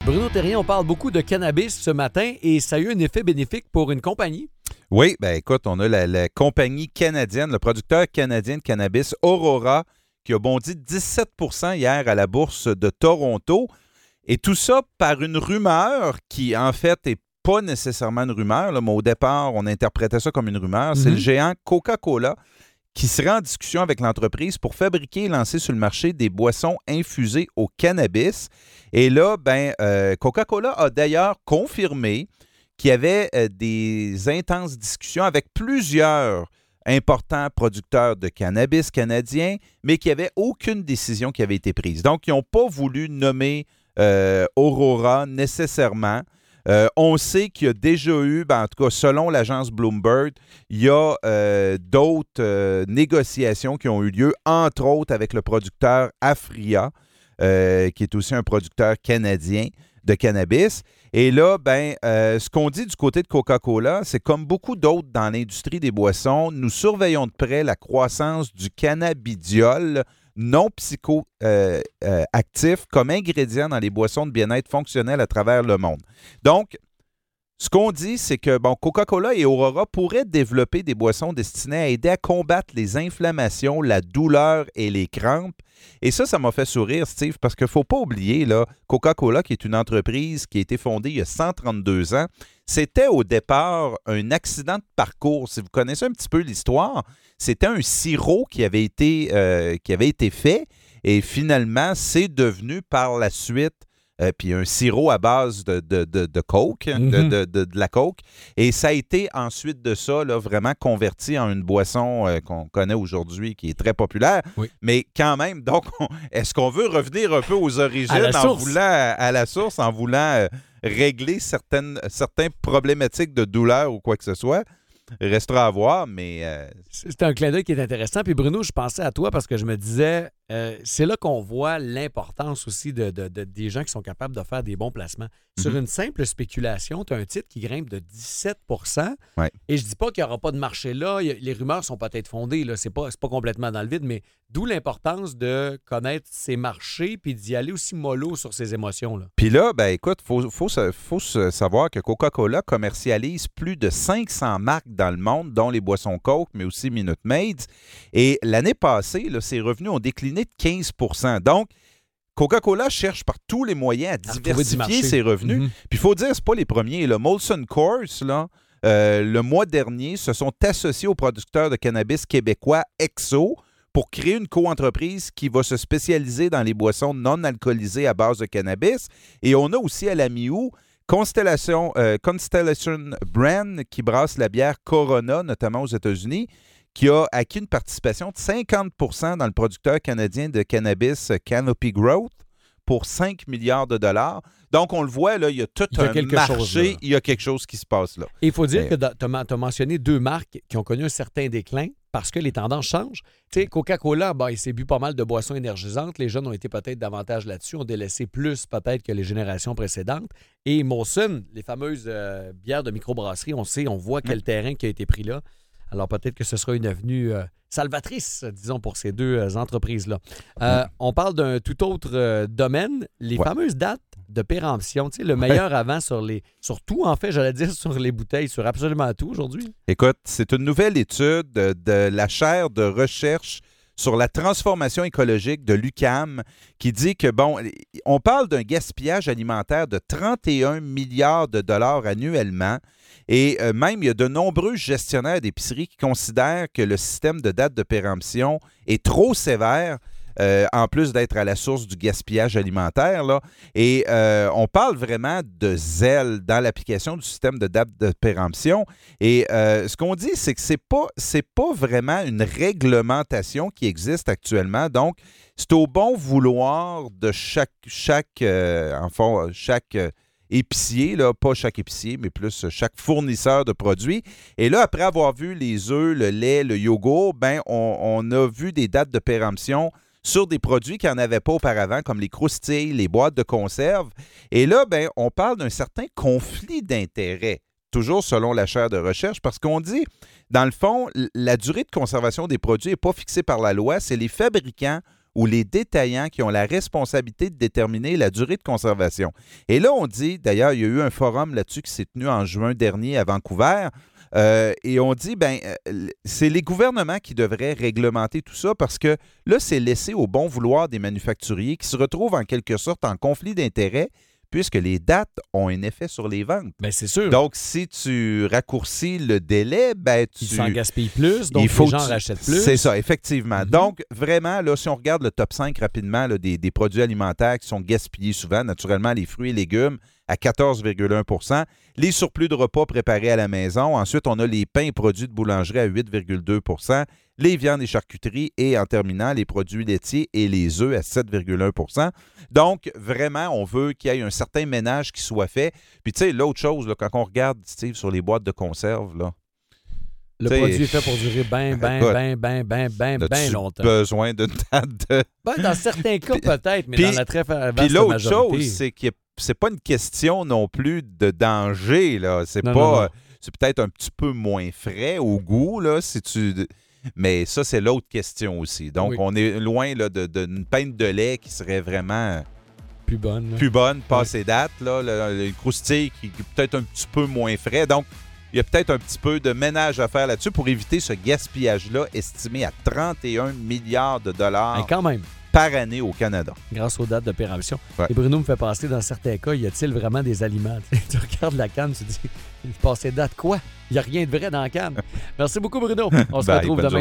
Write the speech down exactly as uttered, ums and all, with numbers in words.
Bruno Thérien, on parle beaucoup de cannabis ce matin et ça a eu un effet bénéfique pour une compagnie. Oui, bien écoute, on a la, la compagnie canadienne, le producteur canadien de cannabis Aurora, qui a bondi dix-sept pour cent hier à la bourse de Toronto. Et tout ça par une rumeur qui, en fait, n'est pas nécessairement une rumeur, là, mais au départ, on interprétait ça comme une rumeur. Mm-hmm. C'est le géant Coca-Cola qui serait en discussion avec l'entreprise pour fabriquer et lancer sur le marché des boissons infusées au cannabis. Et là, ben, euh, Coca-Cola a d'ailleurs confirmé qu'il y avait euh, des intenses discussions avec plusieurs importants producteurs de cannabis canadiens, mais qu'il n'y avait aucune décision qui avait été prise. Donc, ils n'ont pas voulu nommer euh, Aurora nécessairement. Euh, on sait qu'il y a déjà eu, ben, en tout cas selon l'agence Bloomberg, il y a euh, d'autres euh, négociations qui ont eu lieu, entre autres avec le producteur Afria, euh, qui est aussi un producteur canadien de cannabis. Et là, ben, euh, ce qu'on dit du côté de Coca-Cola, c'est comme beaucoup d'autres dans l'industrie des boissons, nous surveillons de près la croissance du cannabidiol non psychoactif euh, euh, comme ingrédient dans les boissons de bien-être fonctionnelles à travers le monde. Donc, ce qu'on dit, c'est que bon, Coca-Cola et Aurora pourraient développer des boissons destinées à aider à combattre les inflammations, la douleur et les crampes. Et ça, ça m'a fait sourire, Steve, parce qu'il ne faut pas oublier, là, Coca-Cola, qui est une entreprise qui a été fondée il y a cent trente-deux ans, c'était au départ un accident de parcours. Si vous connaissez un petit peu l'histoire, c'était un sirop qui avait été, euh, qui avait été fait et finalement, c'est devenu par la suite Euh, puis un sirop à base de, de, de, de coke, mm-hmm. de, de, de, de la coke. Et ça a été ensuite de ça là, vraiment converti en une boisson euh, qu'on connaît aujourd'hui qui est très populaire. Oui. Mais quand même, donc, on, est-ce qu'on veut revenir un peu aux origines en voulant à, à la source, en voulant euh, régler certaines, certaines problématiques de douleur ou quoi que ce soit? Restera à voir, mais... Euh... C'est un clin d'œil qui est intéressant. Puis Bruno, je pensais à toi parce que je me disais, euh, c'est là qu'on voit l'importance aussi de, de, de, des gens qui sont capables de faire des bons placements. Mm-hmm. Sur une simple spéculation, tu as un titre qui grimpe de dix-sept pour cent. Ouais. Et je dis pas qu'il n'y aura pas de marché là. A, les rumeurs sont peut-être fondées. Là. C'est pas, c'est pas complètement dans le vide, mais d'où l'importance de connaître ces marchés puis d'y aller aussi mollo sur ses émotions. Là. Puis là, ben écoute, il faut, faut, faut savoir que Coca-Cola commercialise plus de cinq cents marques dans le monde, dont les boissons Coke, mais aussi Minute Maid. Et l'année passée, là, ses revenus ont décliné de quinze pour cent. Donc, Coca-Cola cherche par tous les moyens à diversifier ses revenus. Mm-hmm. Puis il faut dire, ce n'est pas les premiers. Là. Molson Coors, là, euh, le mois dernier, se sont associés au producteur de cannabis québécois Exo pour créer une co-entreprise qui va se spécialiser dans les boissons non alcoolisées à base de cannabis. Et on a aussi à la mi-août Constellation, euh, Constellation Brand qui brasse la bière Corona, notamment aux États-Unis, qui a acquis une participation de cinquante pour cent dans le producteur canadien de cannabis Canopy Growth pour cinq milliards de dollars. Donc, on le voit, là, il y a tout il y a un marché, chose, il y a quelque chose qui se passe là. Il faut dire Mais... que tu as mentionné deux marques qui ont connu un certain déclin parce que les tendances changent. Tu sais, Coca-Cola, ben, il s'est bu pas mal de boissons énergisantes. Les jeunes ont été peut-être davantage là-dessus, ont délaissé plus peut-être que les générations précédentes. Et Molson, les fameuses euh, bières de microbrasserie, on sait, on voit quel mmh. terrain qui a été pris là. Alors peut-être que ce sera une avenue euh, salvatrice, disons, pour ces deux euh, entreprises-là. Euh, mmh. On parle d'un tout autre euh, domaine, les ouais. fameuses dates de péremption. Tu sais, le meilleur ouais. avant sur les... Sur tout, en fait, j'allais dire, sur les bouteilles, sur absolument tout aujourd'hui. Écoute, c'est une nouvelle étude de, de la chaire de recherche sur la transformation écologique de l'U Q A M qui dit que, bon, on parle d'un gaspillage alimentaire de trente et un milliards de dollars annuellement. Et euh, même, il y a de nombreux gestionnaires d'épicerie qui considèrent que le système de date de péremption est trop sévère, euh, en plus d'être à la source du gaspillage alimentaire. Là. Et euh, on parle vraiment de zèle dans l'application du système de date de péremption. Et euh, ce qu'on dit, c'est que ce n'est pas, c'est pas vraiment une réglementation qui existe actuellement. Donc, c'est au bon vouloir de chaque, chaque, euh, enfin, chaque euh, épicier, là, pas chaque épicier, mais plus chaque fournisseur de produits. Et là, après avoir vu les œufs, le lait, le yogourt, ben, on, on a vu des dates de péremption sur des produits qui n'en avaient pas auparavant, comme les croustilles, les boîtes de conserve. Et là, ben, on parle d'un certain conflit d'intérêts, toujours selon la chaire de recherche, parce qu'on dit, dans le fond, la durée de conservation des produits n'est pas fixée par la loi, c'est les fabricants ou les détaillants qui ont la responsabilité de déterminer la durée de conservation. Et là, on dit, d'ailleurs, il y a eu un forum là-dessus qui s'est tenu en juin dernier à Vancouver, euh, et on dit, ben, c'est les gouvernements qui devraient réglementer tout ça parce que là, c'est laissé au bon vouloir des manufacturiers qui se retrouvent en quelque sorte en conflit d'intérêts puisque les dates ont un effet sur les ventes. Bien, c'est sûr. Donc, si tu raccourcis le délai, ben tu... Ils s'en gaspillent plus, donc il faut les gens tu... rachètent plus. C'est ça, effectivement. Mm-hmm. Donc, vraiment, là, si on regarde le top cinq rapidement là, des, des produits alimentaires qui sont gaspillés souvent, naturellement, les fruits et légumes à quatorze virgule un pour cent, les surplus de repas préparés à la maison. Ensuite, on a les pains et produits de boulangerie à huit virgule deux pour cent, les viandes et charcuteries et, en terminant, les produits laitiers et les œufs à sept virgule un pour cent. Donc, vraiment, on veut qu'il y ait un certain ménage qui soit fait. Puis, tu sais, l'autre chose, là, quand on regarde, Steve, sur les boîtes de conserve, là, le t'sais, produit est fait pour durer bien, bien, bien, bien, bien, bien, bien longtemps. Besoin d'une date de... Ben, dans certains cas, peut-être, mais puis, dans la très vaste Puis l'autre majorité. chose, c'est que c'est pas une question non plus de danger, là. C'est non, pas... Non, non. C'est peut-être un petit peu moins frais au goût, là, si tu... Mais ça, c'est l'autre question aussi. Donc, oui. on est loin là, de, de, d'une pinte de lait qui serait vraiment... Plus bonne. Là. Plus bonne, passée date, là. Le, le croustille qui est peut-être un petit peu moins frais. Donc, il y a peut-être un petit peu de ménage à faire là-dessus pour éviter ce gaspillage-là estimé à trente et un milliards de dollars ben, quand même. par année au Canada. Grâce aux dates de péremption. Ouais. Et Bruno me fait penser, dans certains cas, y a-t-il vraiment des aliments? Tu regardes la canne, tu te dis, passé date quoi? Il n'y a rien de vrai dans la canne. Merci beaucoup, Bruno. On se Bye, retrouve demain.